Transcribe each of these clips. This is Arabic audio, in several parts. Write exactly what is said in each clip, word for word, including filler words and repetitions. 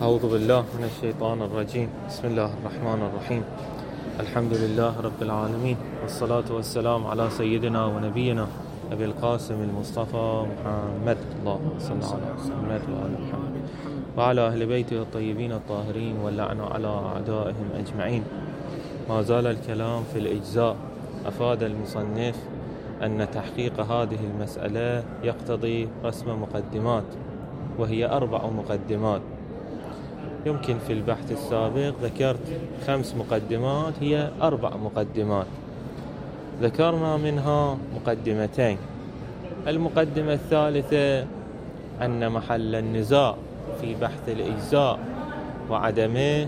أعوذ بالله من الشيطان الرجيم. بسم الله الرحمن الرحيم. الحمد لله رب العالمين، والصلاة والسلام على سيدنا ونبينا أبي القاسم المصطفى محمد. اللهم صل على محمد وعلى محمد وعلى أهل بيته الطيبين الطاهرين، واللعن على أعدائهم أجمعين. ما زال الكلام في الإجزاء. أفاد المصنف أن تحقيق هذه المسألة يقتضي رسم مقدمات، وهي أربع مقدمات. يمكن في البحث السابق ذكرت خمس مقدمات، هي أربع مقدمات. ذكرنا منها مقدمتين. المقدمة الثالثة أن محل النزاع في بحث الإجزاء وعدمه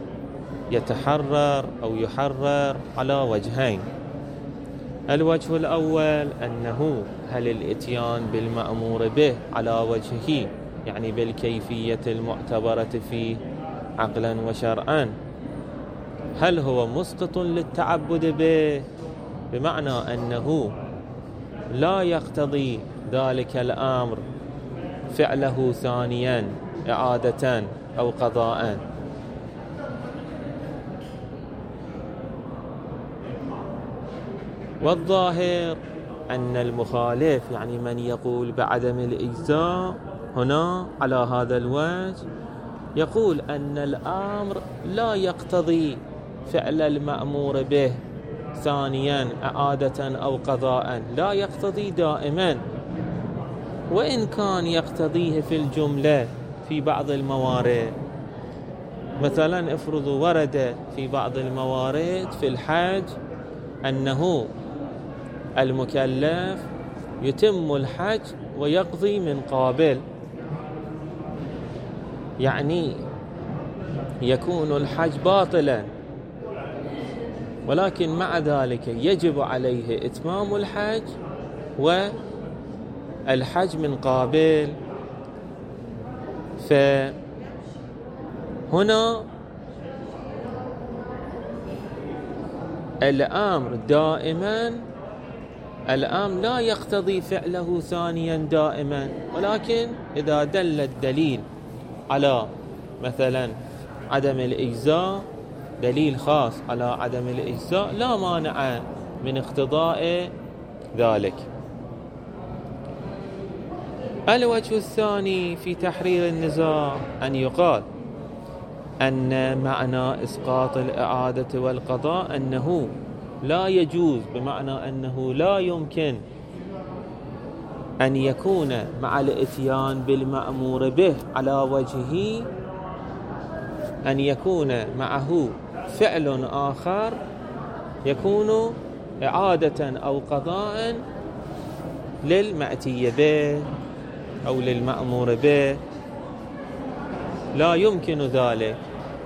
يتحرر أو يحرر على وجهين. الوجه الأول أنه هل الإتيان بالمأمور به على وجهه، يعني بالكيفية المعتبرة فيه عقلا وشرعا، هل هو مسقط للتعبد به، بمعنى أنه لا يقتضي ذلك الأمر فعله ثانيا إعادة أو قضاء. والظاهر أن المخالف، يعني من يقول بعدم الإجزاء هنا على هذا الوجه، يقول أن الأمر لا يقتضي فعل المأمور به ثانيا إعادة أو قضاء، لا يقتضي دائما، وإن كان يقتضيه في الجملة في بعض الموارد. مثلا افرضوا ورد في بعض الموارد في الحج أنه المكلف يتم الحج ويقضي من قابل، يعني يكون الحج باطلا، ولكن مع ذلك يجب عليه إتمام الحج والحج من قابل. فهنا الأمر دائما الأمر لا يقتضي فعله ثانيا دائما، ولكن إذا دل الدليل على مثلا عدم الإجزاء، دليل خاص على عدم الإجزاء، لا مانع من اقتضاء ذلك. الوجه الثاني في تحرير النزاع أن يقال أن معنى إسقاط الإعادة والقضاء أنه لا يجوز، بمعنى أنه لا يمكن أن يكون مع الإتيان بالمأمور به على وجهه أن يكون معه فعل آخر يكون إعادة أو قضاء للمأتي به أو للمأمور به، لا يمكن ذلك.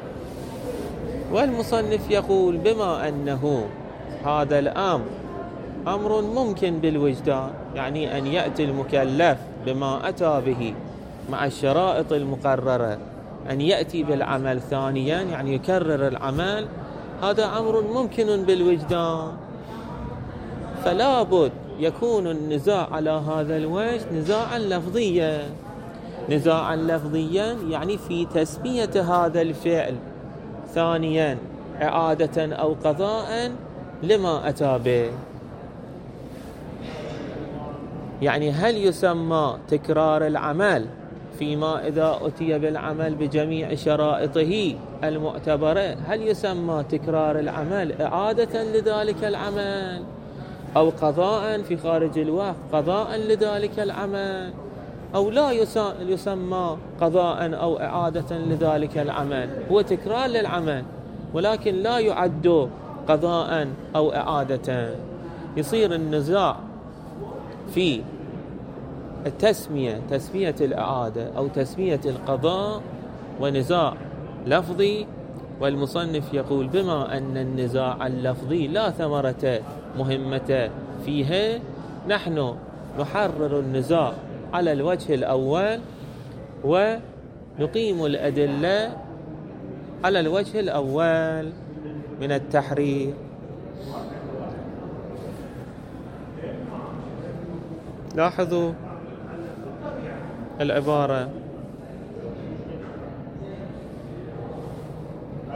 والمصنف يقول بما أنه هذا الأمر أمر ممكن بالوجدان، يعني أن يأتي المكلف بما أتى به مع الشرائط المقررة، أن يأتي بالعمل ثانيا، يعني يكرر العمل، هذا أمر ممكن بالوجدان. فلا بد يكون النزاع على هذا الوجه نزاعا لفظيا. نزاعا لفظيا يعني في تسمية هذا الفعل ثانيا إعادة أو قضاء لما أتى به. يعني هل يسمى تكرار العمل فيما إذا أتي بالعمل بجميع شرائطه المعتبرة، هل يسمى تكرار العمل إعادة لذلك العمل، أو قضاء في خارج الوقت قضاء لذلك العمل، أو لا يسمى قضاء أو إعادة لذلك العمل، هو تكرار للعمل ولكن لا يعد قضاء أو إعادة. يصير النزاع في التسمية، تسمية الإعادة أو تسمية القضاء، ونزاع لفظي. والمصنف يقول بما أن النزاع اللفظي لا ثمرة مهمة فيه، نحن نحرر النزاع على الوجه الأول ونقيم الأدلة على الوجه الأول من التحرير. لاحظوا العبارة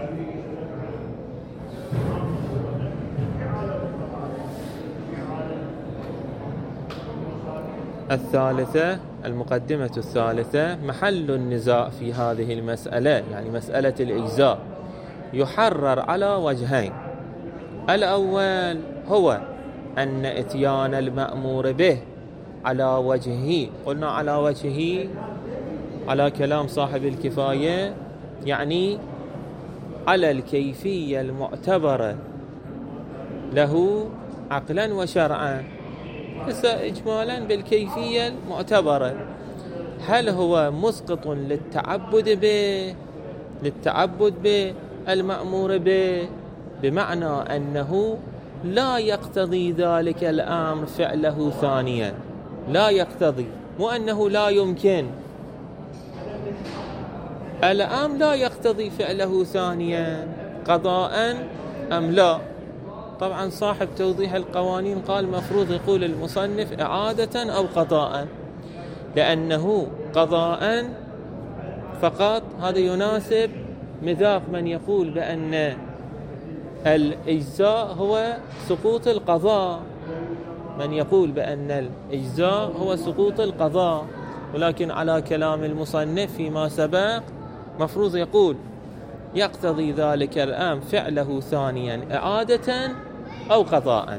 الثالثة، المقدمة الثالثة، محل النزاع في هذه المسألة يعني مسألة الإجزاء يحرر على وجهين. الأول هو أن إتيان المأمور به على وجهه، قلنا على وجهه على كلام صاحب الكفاية، يعني على الكيفية المعتبرة له عقلا وشرعا. هسه إجمالا بالكيفية المعتبرة، هل هو مسقط للتعبد به للتعبد به المأمور به، بمعنى أنه لا يقتضي ذلك الأمر فعله ثانيا، لا يقتضي، مو أنه لا يمكن، الأمر لا يقتضي فعله ثانيا قضاء أم لا. طبعا صاحب توضيح القوانين قال مفروض يقول المصنف إعادة أو قضاء، لأنه قضاء فقط هذا يناسب مذاق من يقول بأن الإجزاء هو سقوط القضاء، من يقول بأن الإجزاء هو سقوط القضاء، ولكن على كلام المصنف فيما سبق مفروض يقول يقتضي ذلك الأمر فعله ثانيا إعادة أو قضاء.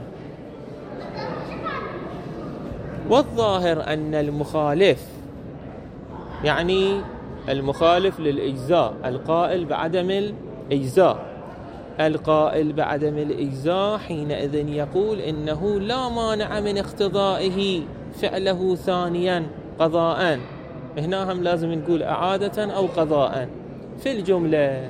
والظاهر أن المخالف، يعني المخالف للإجزاء، القائل بعدم الإجزاء، القائل بعدم الإجزاء حينئذ يقول إنه لا مانع من اقتضائه فعله ثانيا قضاء. هنا هم لازم نقول إعادة أو قضاء في الجملة.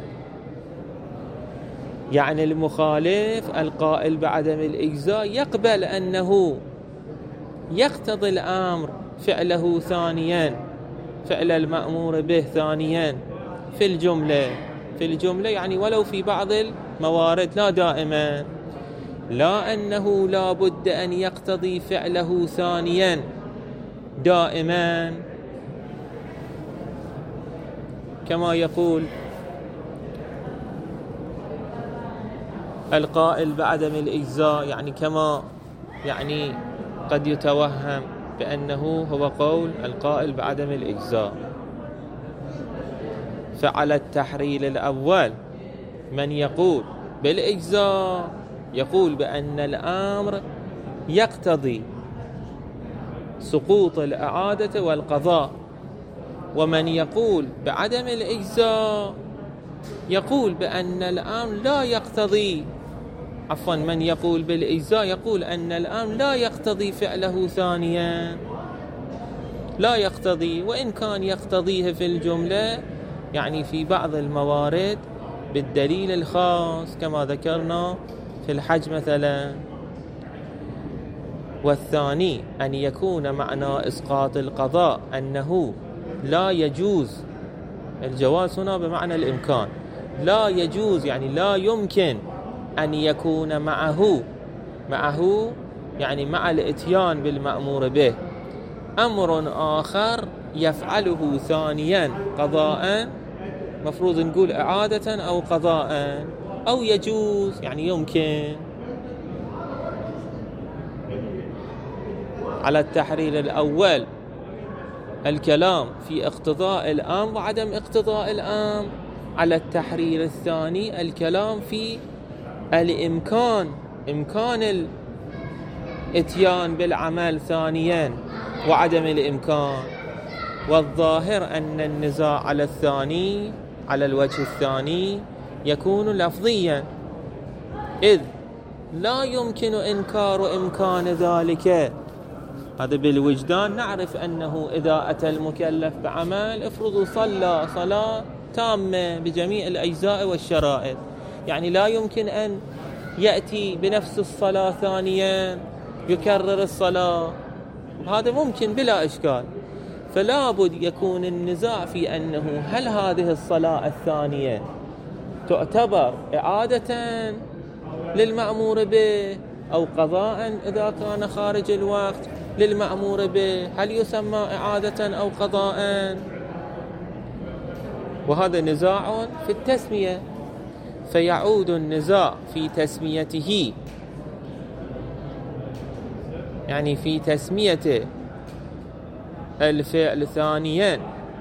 يعني المخالف القائل بعدم الإجزاء يقبل أنه يقتضي الأمر فعله ثانيا، فعل المأمور به ثانيا في الجملة، في الجملة يعني ولو في بعض الموارد، لا دائما، لا أنه لا بد أن يقتضي فعله ثانيا دائما، كما يقول القائل بعدم الإجزاء، يعني كما يعني قد يتوهم بأنه هو قول القائل بعدم الإجزاء. فعلى التحرير الأول من يقول بالإجزاء يقول بأن الأمر يقتضي سقوط الإعادة والقضاء، ومن يقول بعدم الإجزاء يقول بأن الأمر لا يقتضي، عفوا من يقول بالإجزاء يقول أن الأمر لا يقتضي فعله ثانيا، لا يقتضي، وإن كان يقتضيه في الجملة يعني في بعض الموارد بالدليل الخاص كما ذكرنا في الحج مثلا. والثاني أن يكون معنى إسقاط القضاء أنه لا يجوز، الجواز هنا بمعنى الإمكان، لا يجوز يعني لا يمكن أن يكون معه معه يعني مع الإتيان بالمأمور به أمر آخر يفعله ثانيا قضاء، مفروض نقول إعادة أو قضاء، أو يجوز يعني يمكن. على التحرير الأول الكلام في اقتضاء الأمر وعدم اقتضاء الأمر، على التحرير الثاني الكلام في الإمكان، إمكان الإتيان بالعمل ثانيا وعدم الإمكان. والظاهر أن النزاع على الثاني على الوجه الثاني يكون لفظيا، إذ لا يمكن إنكار إمكان ذلك. هذا بالوجدان نعرف أنه إذا أتى المكلف بعمل افرضوا صلى صلاة تامة بجميع الأجزاء والشرائط، يعني لا يمكن أن يأتي بنفس الصلاة ثانيا يكرر الصلاة، هذا ممكن بلا إشكال. فلا بد يكون النزاع في أنه هل هذه الصلاة الثانية تعتبر إعادة للمأمور به أو قضاء إذا كان خارج الوقت للمأمور به، هل يسمى إعادة أو قضاء؟ وهذا نزاع في التسمية. فيعود النزاع في تسميته، يعني في تسمية الفعل ثانيا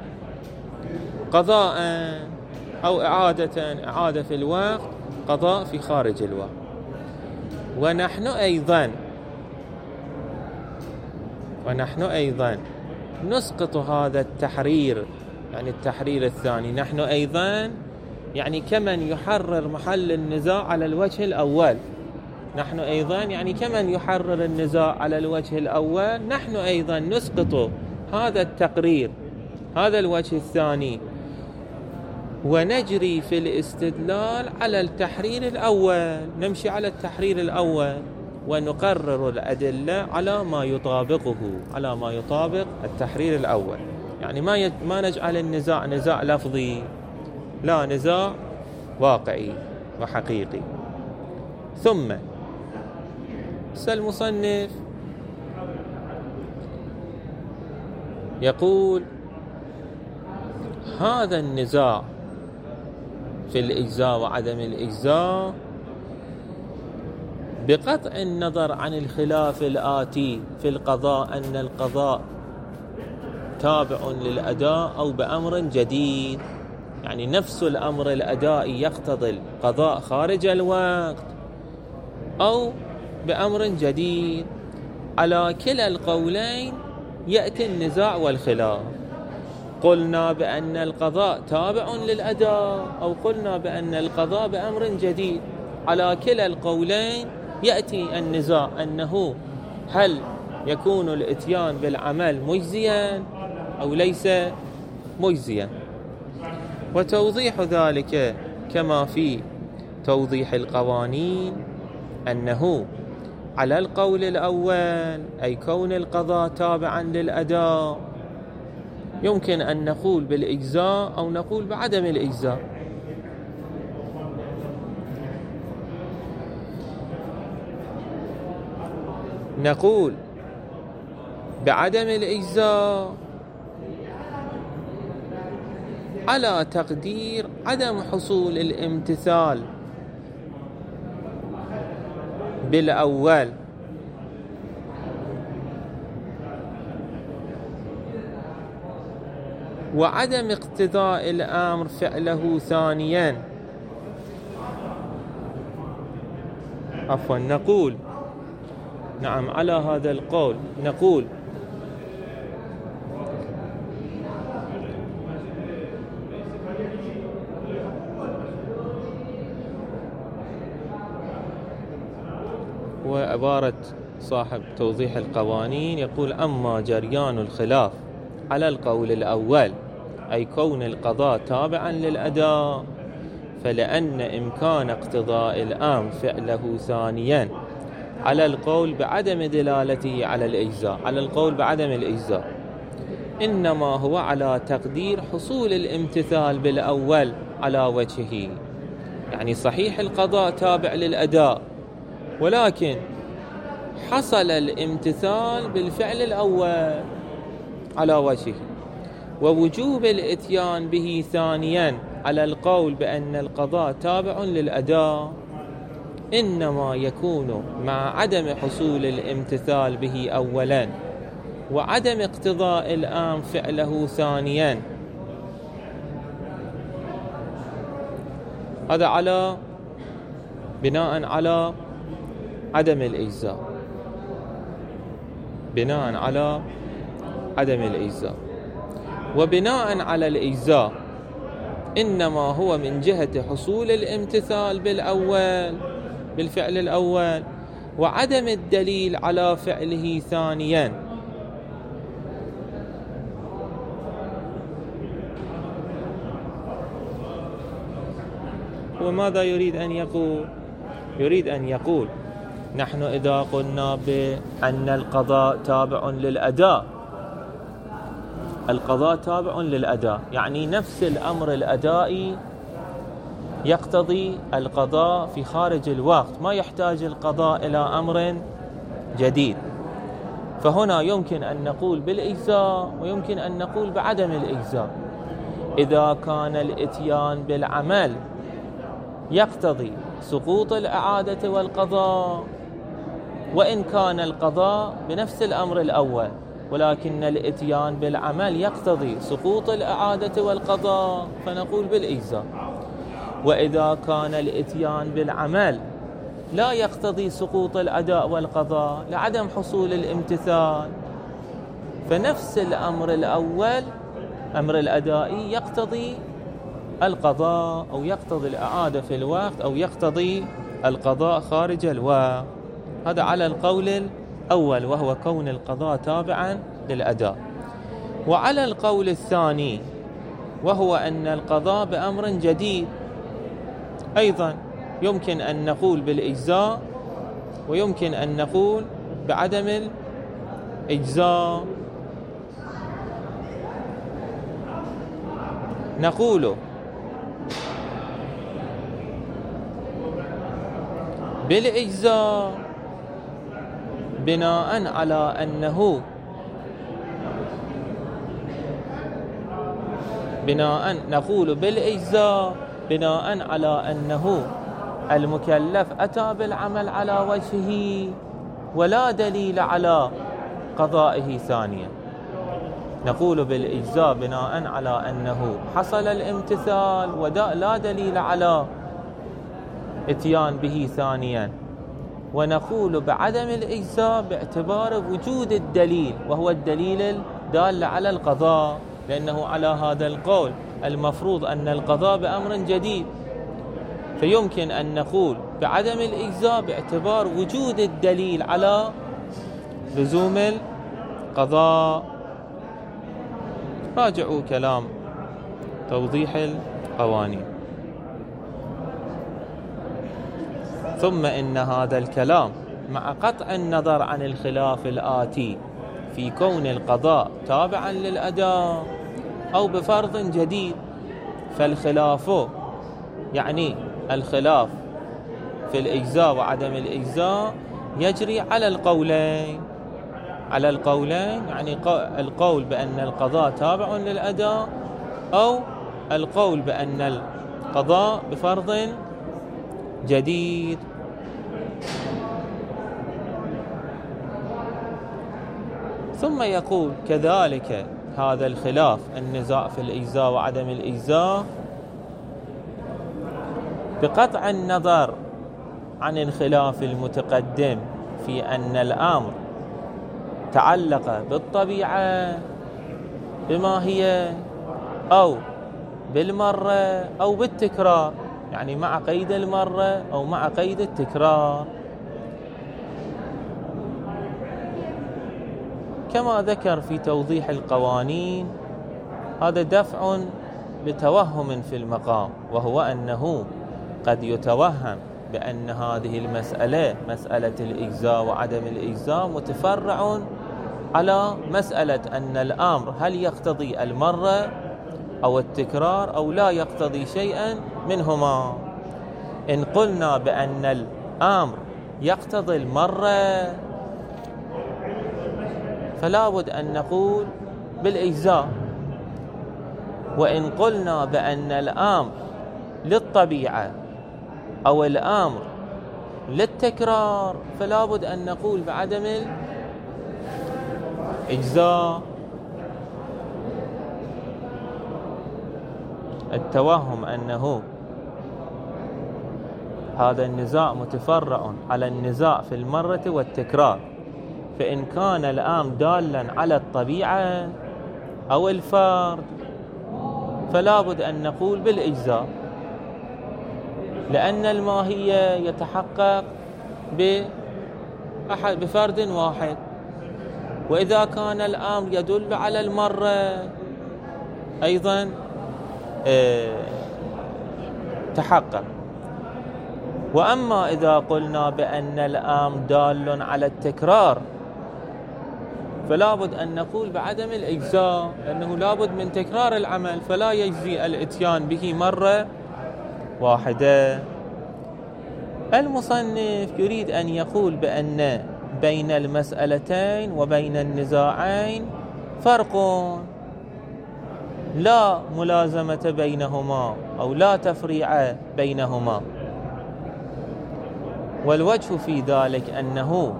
قضاء أو إعادة، إعادة في الوقت، قضاء في خارج الوقت. ونحن أيضا ونحن أيضا نسقط هذا التحرير، يعني التحرير الثاني، نحن أيضا يعني كمن يحرر محل النزاع على الوجه الأول، نحن أيضا يعني كمن يحرر النزاع على الوجه الأول، نحن أيضا نسقط هذا التقرير، هذا الوجه الثاني، ونجري في الاستدلال على التحرير الأول، نمشي على التحرير الأول ونقرر الأدلة على ما يطابقه، على ما يطابق التحرير الأول. يعني ما يج... ما نجعل النزاع نزاع لفظي، لا، نزاع واقعي وحقيقي. ثم المصنف يقول: هذا النزاع في الإجزاء وعدم الإجزاء بقطع النظر عن الخلاف الآتي في القضاء، أن القضاء تابع للأداء أو بأمر جديد، يعني نفس الأمر الأدائي يقتضي القضاء خارج الوقت أو بأمر جديد، على كلا القولين يأتي النزاع والخلاف. قلنا بأن القضاء تابع للأداء أو قلنا بأن القضاء بأمر جديد، على كلا القولين يأتي النزاع، أنه هل يكون الإتيان بالعمل مجزيا أو ليس مجزيا. وتوضيح ذلك كما في توضيح القوانين، أنه على القول الأول أي كون القضاء تابعا للأداء يمكن أن نقول بالإجزاء أو نقول بعدم الإجزاء. نقول بعدم الإجزاء على تقدير عدم حصول الامتثال بالأول، وعدم اقتضاء الأمر فعله ثانيا. عفوا نقول نعم على هذا القول نقول وعبارة صاحب توضيح القوانين يقول: أما جريان الخلاف على القول الأول أي كون القضاء تابعا للأداء، فلأن إمكان اقتضاء الأمر فعله ثانيا على القول بعدم دلالته على الإجزاء، على القول بعدم الإجزاء، إنما هو على تقدير حصول الامتثال بالأول على وجهه. يعني صحيح القضاء تابع للأداء، ولكن حصل الامتثال بالفعل الأول على وجهه، ووجوب الإتيان به ثانيا على القول بأن القضاء تابع للأداء إنما يكون مع عدم حصول الامتثال به أولا وعدم اقتضاء الأمر فعله ثانيا. هذا على بناء على عدم الإجزاء، بناء على عدم الإجزاء. وبناء على الإجزاء إنما هو من جهة حصول الامتثال بالأول، بالفعل الأول، وعدم الدليل على فعله ثانيا. وماذا يريد أن يقول؟ يريد أن يقول: نحن إذا قلنا بأن القضاء تابع للأداء، القضاء تابع للأداء يعني نفس الأمر الأدائي يقتضي القضاء في خارج الوقت، ما يحتاج القضاء إلى أمر جديد. فهنا يمكن أن نقول بالإجزاء ويمكن أن نقول بعدم الإجزاء. إذا كان الإتيان بالعمل يقتضي سقوط الإعادة والقضاء، وإن كان القضاء بنفس الأمر الأول، ولكن الإتيان بالعمل يقتضي سقوط الإعادة والقضاء، فنقول بالإجزاء. وإذا كان الإتيان بالعمل لا يقتضي سقوط الأداء والقضاء لعدم حصول الامتثال، فنفس الأمر الأول أمر الأدائي يقتضي القضاء أو يقتضي الإعادة في الوقت أو يقتضي القضاء خارج الوقت. هذا على القول الأول، وهو كون القضاء تابعا للأداء. وعلى القول الثاني، وهو أن القضاء بأمر جديد، أيضا يمكن أن نقول بالإجزاء ويمكن أن نقول بعدم الإجزاء. نقول بالإجزاء بناء على أنه بناء نقول بالإجزاء بناء على أنه المكلف أتى بالعمل على وجهه ولا دليل على قضائه ثانيا. نقول بالإجزاء بناء على أنه حصل الامتثال ولا دليل على اتيان به ثانيا. ونقول بعدم الإجزاء باعتبار وجود الدليل، وهو الدليل الدال على القضاء، لأنه على هذا القول المفروض أن القضاء بأمر جديد، فيمكن أن نقول بعدم الإجزاء باعتبار وجود الدليل على لزوم القضاء. راجعوا كلام توضيح القوانين. ثم إن هذا الكلام مع قطع النظر عن الخلاف الآتي في كون القضاء تابعا للأداء أو بفرض جديد، فالخلاف يعني الخلاف في الإجزاء وعدم الإجزاء يجري على القولين على القولين يعني القول بأن القضاء تابع للأداء أو القول بأن القضاء بفرض جديد. ثم يقول كذلك هذا الخلاف النزاع في الإجزاء وعدم الإجزاء بقطع النظر عن الخلاف المتقدم في أن الأمر تعلق بالطبيعة بما هي أو بالمرة أو بالتكرار، يعني مع قيد المرة أو مع قيد التكرار، كما ذكر في توضيح القوانين. هذا دفع لتوهم في المقام، وهو أنه قد يتوهم بأن هذه المسألة مسألة الإجزاء وعدم الإجزاء متفرع على مسألة أن الأمر هل يقتضي المرة أو التكرار أو لا يقتضي شيئا منهما. إن قلنا بأن الأمر يقتضي المرة فلا بد أن نقول بالإجزاء، وإن قلنا بأن الأمر للطبيعة أو الأمر للتكرار فلا بد أن نقول بعدم الإجزاء. التوهم أنه هذا النزاع متفرع على النزاع في المرة والتكرار، فإن كان الأمر دالا على الطبيعة أو الفرد فلا بد أن نقول بالإجزاء، لأن الماهية يتحقق بفرد واحد. وإذا كان الأمر يدل على المرة أيضا تحقق. وأما إذا قلنا بأن الأمر دال على التكرار فلا بد أن نقول بعدم الإجزاء، لأنه لا بد من تكرار العمل، فلا يجزي الإتيان به مرة واحدة. المصنف يريد أن يقول بأن بين المسألتين وبين النزاعين فرق لا ملازمة بينهما أو لا تفريع بينهما، والوجه في ذلك أنه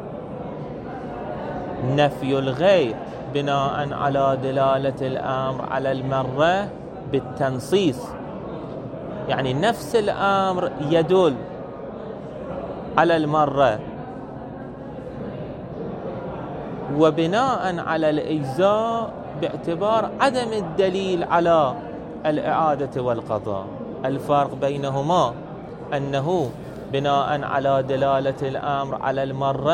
نفي الغير بناء على دلالة الأمر على المرة بالتنصيص، يعني نفس الأمر يدل على المرة، وبناء على الإجزاء باعتبار عدم الدليل على الإعادة والقضاء. الفرق بينهما أنه بناء على دلالة الأمر على المرة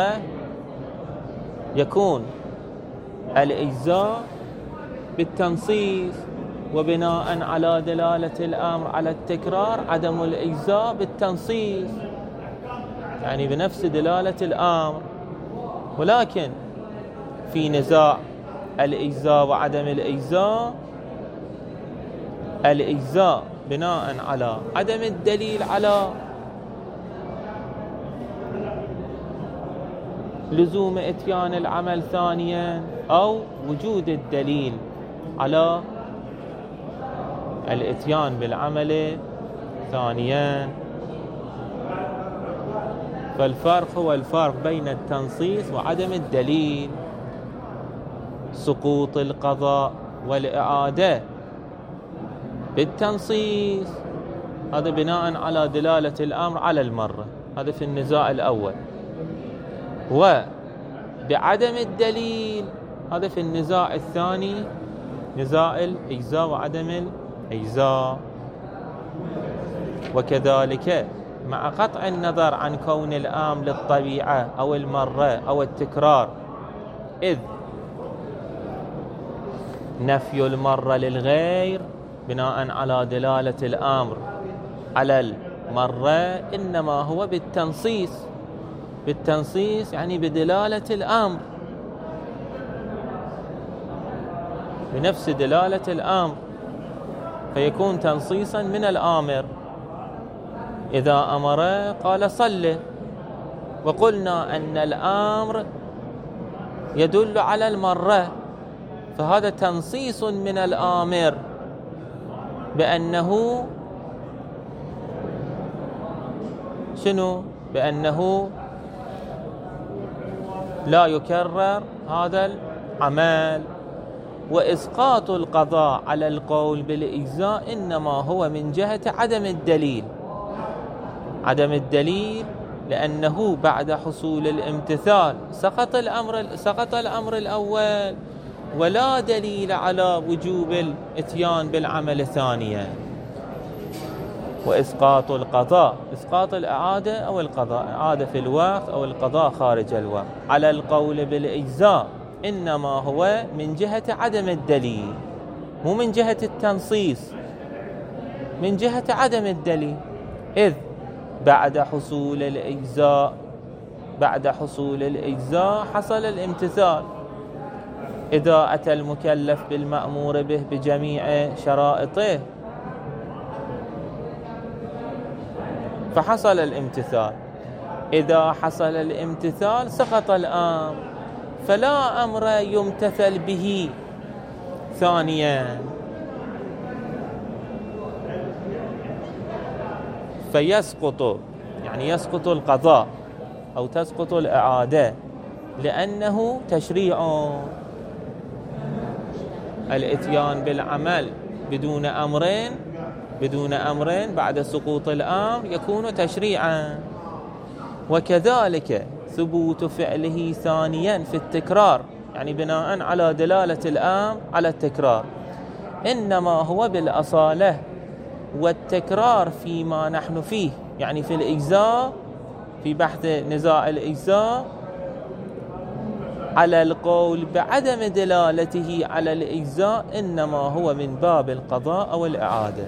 يكون الإجزاء بالتنصيص، وبناء على دلالة الأمر على التكرار عدم الإجزاء بالتنصيص، يعني بنفس دلالة الأمر. ولكن في نزاع الإجزاء وعدم الإجزاء، الإجزاء بناء على عدم الدليل على لزوم إتيان العمل ثانيا، أو وجود الدليل على الإتيان بالعمل ثانيا. فالفرق هو الفرق بين التنصيص وعدم الدليل. سقوط القضاء والإعادة بالتنصيص هذا بناء على دلالة الأمر على المرة، هذا في النزاع الأول. وبعدم الدليل هذا في النزاع الثاني، نزاع الإجزاء وعدم الإجزاء. وكذلك مع قطع النظر عن كون الأمر للطبيعة أو المرة أو التكرار، إذ نفي المرة للغير بناء على دلالة الأمر على المرة إنما هو بالتنصيص، بالتنصيص يعني بدلالة الأمر، بنفس دلالة الأمر، فيكون تنصيصا من الآمر. إذا أمر قال صل، وقلنا أن الأمر يدل على المرة، فهذا تنصيص من الآمر بأنه شنو؟ بأنه لا يكرر هذا العمل. وإسقاط القضاء على القول بالإجزاء إنما هو من جهة عدم الدليل، عدم الدليل لأنه بعد حصول الامتثال سقط الأمر سقط الأمر الأول، ولا دليل على وجوب الاتيان بالعمل ثانيا. وإسقاط القضاء، إسقاط الإعادة أو القضاء، إعادة في الوقت أو القضاء خارج الوقت، على القول بالإجزاء إنما هو من جهة عدم الدليل، مو من جهة التنصيص، من جهة عدم الدليل. إذ بعد حصول الإجزاء بعد حصول الإجزاء حصل الامتثال. إذا أتى المكلف بالمأمور به بجميع شرائطه فحصل الامتثال. إذا حصل الامتثال سقط الأمر، فلا أمر يمتثل به ثانيا، فيسقط، يعني يسقط القضاء أو تسقط الإعادة، لأنه تشريع. الاتيان بالعمل بدون أمرين بدون أمرين بعد سقوط الأمر يكون تشريعا. وكذلك ثبوت فعله ثانيا في التكرار، يعني بناء على دلالة الأمر على التكرار، إنما هو بالأصالة. والتكرار فيما نحن فيه، يعني في الإجزاء، في بحث نزاع الإجزاء، على القول بعدم دلالته على الإجزاء إنما هو من باب القضاء أو الإعادة.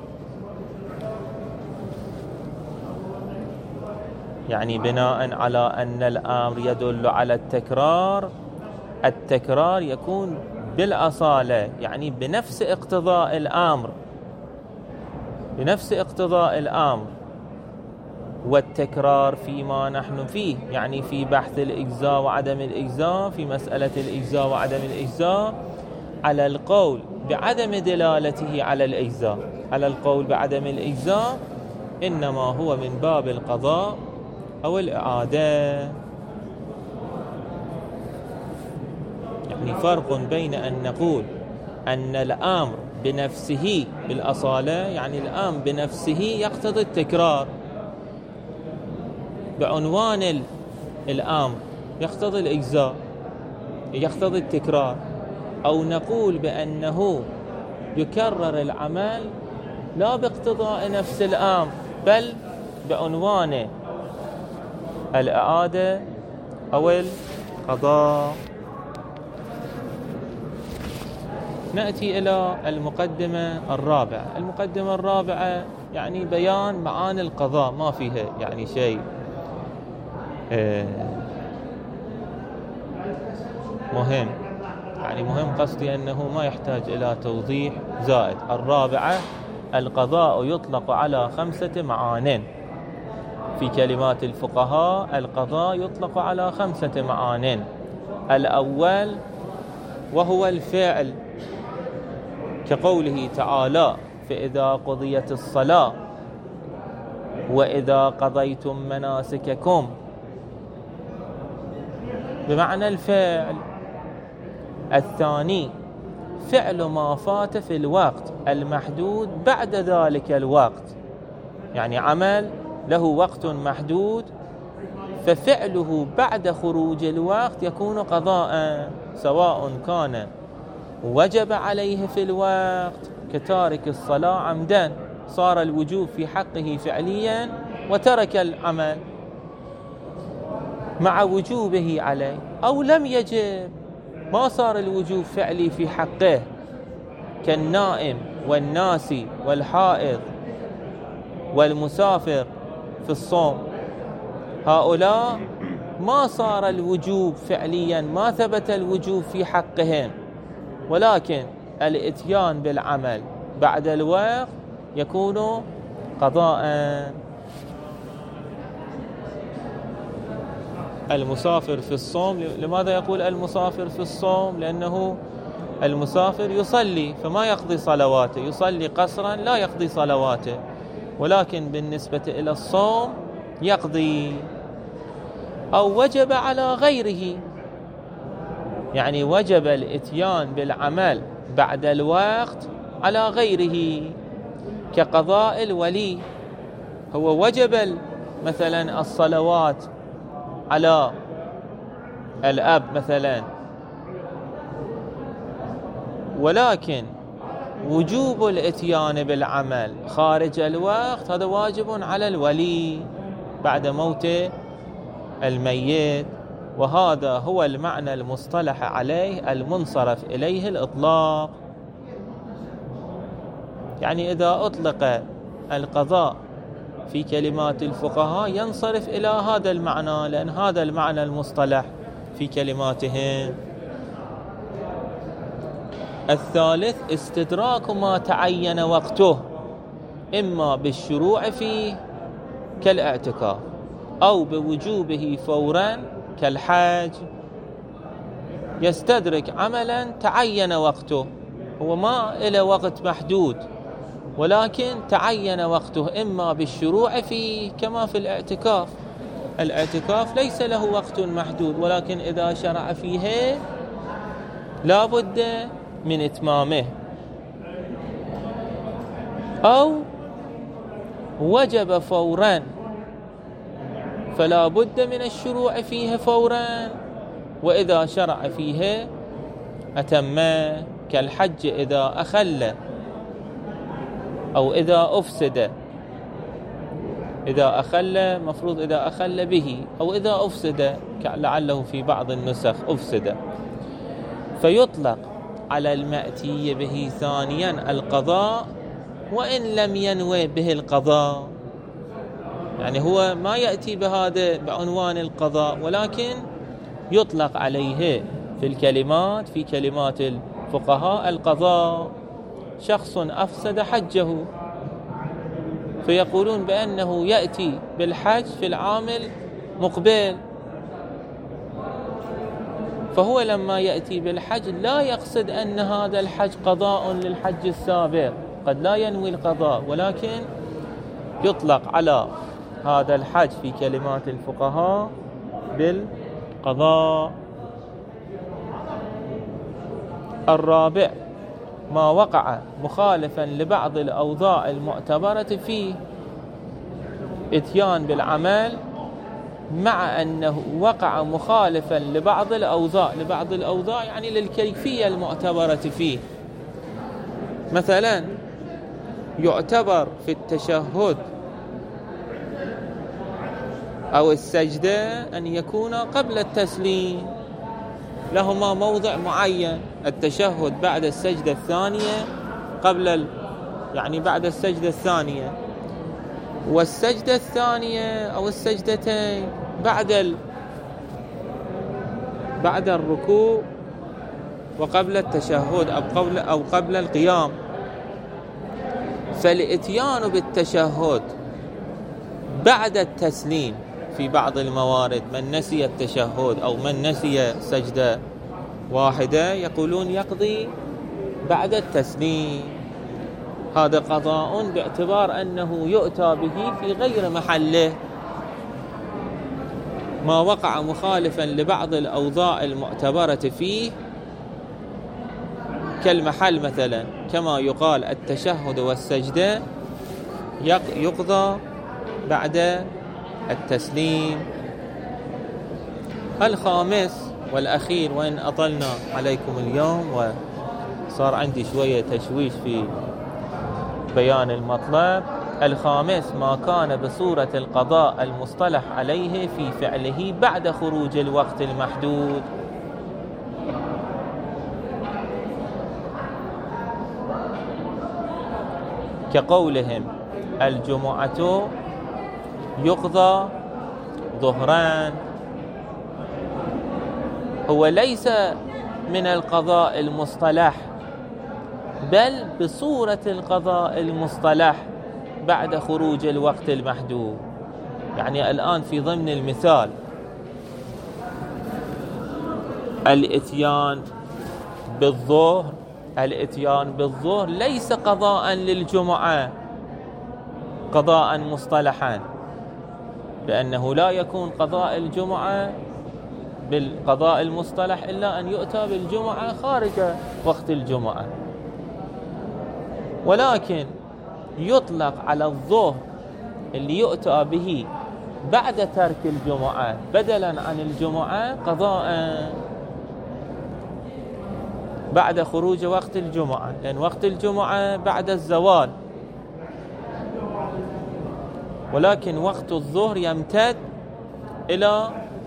يعني بناء على أن الأمر يدل على التكرار، التكرار يكون بالأصالة، يعني بنفس اقتضاء الأمر، بنفس اقتضاء الأمر. والتكرار فيما نحن فيه، يعني في بحث الإجزاء وعدم الإجزاء، في مسألة الإجزاء وعدم الإجزاء، على القول بعدم دلالته على الإجزاء، على القول بعدم الإجزاء إنما هو من باب القضاء أو الإعادة. يعني فرق بين أن نقول أن الأمر بنفسه بالأصالة، يعني الأمر بنفسه يقتضي التكرار بعنوان الأمر يقتضي الإجزاء يقتضي التكرار، أو نقول بأنه يكرر العمل لا باقتضاء نفس الأمر بل بعنوان الإعادة أو القضاء. نأتي إلى المقدمة الرابعة. المقدمة الرابعة يعني بيان معاني القضاء، ما فيها يعني شيء مهم، يعني مهم قصدي أنه ما يحتاج إلى توضيح زائد. الرابعة: القضاء يطلق على خمسة معان. في كلمات الفقهاء القضاء يطلق على خمسة معان. الأول وهو الفعل، كقوله تعالى: فإذا قضيت الصلاة وإذا قضيتم مناسككم، بمعنى الفعل. الثاني فعل ما فات في الوقت المحدود بعد ذلك الوقت، يعني عمل له وقت محدود ففعله بعد خروج الوقت يكون قضاء، سواء كان وجب عليه في الوقت كتارك الصلاة عمدا، صار الوجوب في حقه فعليا وترك العمل مع وجوبه عليه، أو لم يجب ما صار الوجوب فعلي في حقه، كالنائم والناسي والحائض والمسافر في الصوم. هؤلاء ما صار الوجوب فعليا، ما ثبت الوجوب في حقهم، ولكن الاتيان بالعمل بعد الوقت يكون قضاء. المسافر في الصوم، لماذا يقول المسافر في الصوم؟ لأنه المسافر يصلي فما يقضي صلواته، يصلي قصرا لا يقضي صلواته، ولكن بالنسبة إلى الصوم يقضي. أو وجب على غيره، يعني وجب الاتيان بالعمل بعد الوقت على غيره، كقضاء الولي. هو وجب مثلا الصلوات على الأب مثلا، ولكن وجوب الاتيان بالعمل خارج الوقت هذا واجب على الولي بعد موت الميت. وهذا هو المعنى المصطلح عليه المنصرف إليه الإطلاق. يعني إذا أطلق القضاء في كلمات الفقهاء ينصرف إلى هذا المعنى، لأن هذا المعنى المصطلح في كلماتهم. الثالث استدراك ما تعين وقته، إما بالشروع فيه كالاعتكاف، أو بوجوبه فورا كالحج. يستدرك عملا تعين وقته، هو ما إلى وقت محدود ولكن تعين وقته، إما بالشروع فيه كما في الاعتكاف. الاعتكاف ليس له وقت محدود، ولكن إذا شرع فيه لا بد من إتمامه. أو وجب فورا فلا بد من الشروع فيه فورا، وإذا شرع فيه أتمه، كالحج إذا أخل أو إذا أفسد. إذا أخل مفروض إذا أخل به، أو إذا أفسد لعله في بعض النسخ أفسد. فيطلق على المأتي به ثانيا القضاء وإن لم ينوي به القضاء، يعني هو ما يأتي بهذا بعنوان القضاء، ولكن يطلق عليه في الكلمات في كلمات الفقهاء القضاء. شخص أفسد حجه فيقولون بأنه يأتي بالحج في العام المقبل، فهو لما يأتي بالحج لا يقصد أن هذا الحج قضاء للحج السابق، قد لا ينوي القضاء، ولكن يطلق على هذا الحج في كلمات الفقهاء بالقضاء. الرابع ما وقع مخالفا لبعض الأوضاع المعتبرة فيه، إتيان بالعمل مع أنه وقع مخالفا لبعض الأوضاع، لبعض الأوضاع يعني للكيفية المعتبرة فيه. مثلا يعتبر في التشهد أو السجدة أن يكون قبل التسليم، لهما موضع معين. التشهد بعد السجدة الثانية قبل ال... يعني بعد السجدة الثانية، والسجدة الثانية أو السجدتين بعد ال... بعد الركوع وقبل التشهد أو قبل أو قبل القيام. فالإتيان بالتشهد بعد التسليم في بعض الموارد، من نسي التشهد أو من نسي سجدة واحدة يقولون يقضي بعد التسليم. هذا قضاء باعتبار أنه يؤتى به في غير محله. ما وقع مخالفا لبعض الأوضاع المعتبرة فيه كالمحل، مثلا كما يقال التشهد والسجدة يقضى بعد التسليم. الخامس والأخير، وإن أطلنا عليكم اليوم وصار عندي شوية تشويش في بيان المطلب، الخامس ما كان بصورة القضاء المصطلح عليه في فعله بعد خروج الوقت المحدود. كقولهم الجمعة يقضى ظهران، هو ليس من القضاء المصطلح بل بصورة القضاء المصطلح بعد خروج الوقت المحدود. يعني الآن في ضمن المثال الاتيان بالظهر، الاتيان بالظهر ليس قضاء للجمعة قضاء مصطلحا، لأنه لا يكون قضاء الجمعة بالقضاء المصطلح إلا أن يؤتى بالجمعة خارج وقت الجمعة. ولكن يطلق على الظهر اللي يؤتى به بعد ترك الجمعة بدلا عن الجمعة قضاء بعد خروج وقت الجمعة، لأن وقت الجمعة بعد الزوال، ولكن وقت الظهر يمتد إلى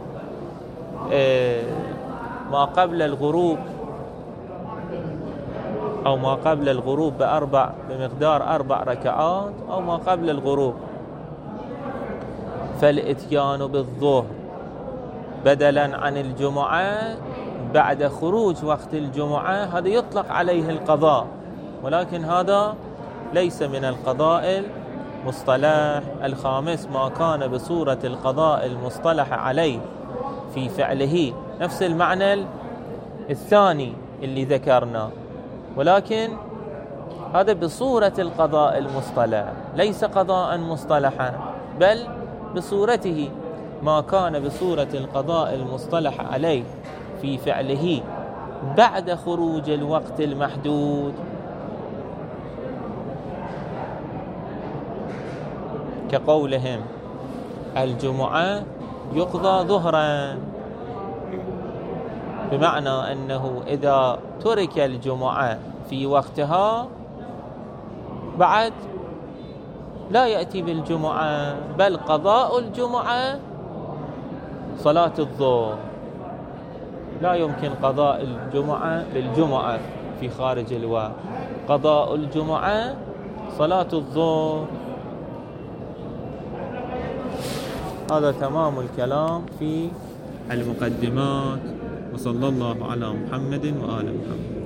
ما قبل الغروب أو ما قبل الغروب بأربع بمقدار أربع ركعات أو ما قبل الغروب. فالإتيان بالظهر بدلا عن الجمعة بعد خروج وقت الجمعة هذا يطلق عليه القضاء، ولكن هذا ليس من القضاء المصطلح. الخامس ما كان بصورة القضاء المصطلح عليه في فعله، نفس المعنى الثاني اللي ذكرنا، ولكن هذا بصورة القضاء المصطلح ليس قضاء مصطلحا بل بصورته. ما كان بصورة القضاء المصطلح عليه في فعله بعد خروج الوقت المحدود، كقولهم الجمعة يقضى ظهرا، بمعنى أنه إذا ترك الجمعة في وقتها بعد لا يأتي بالجمعة، بل قضاء الجمعة صلاة الظهر، لا يمكن قضاء الجمعة بالجمعة في خارج الوقت، قضاء الجمعة صلاة الظهر. هذا تمام الكلام في المقدمات، وصلى الله على محمد وآل محمد.